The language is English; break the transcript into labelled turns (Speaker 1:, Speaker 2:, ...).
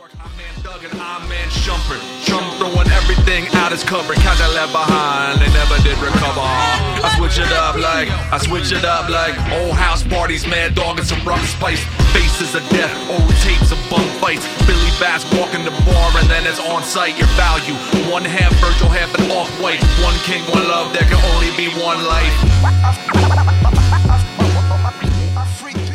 Speaker 1: I'm man Doug and I'm man Shumpert. Chum throwing everything out his cover. Cause I left behind, they never did recover. I switch it up like old house parties, mad dog and some rough spice. Faces of death, old tapes of bum fights. Billy Bass walking the bar and then it's on site. Your value, one half Virgil, half an off-white. One king, one love, there can only be one life.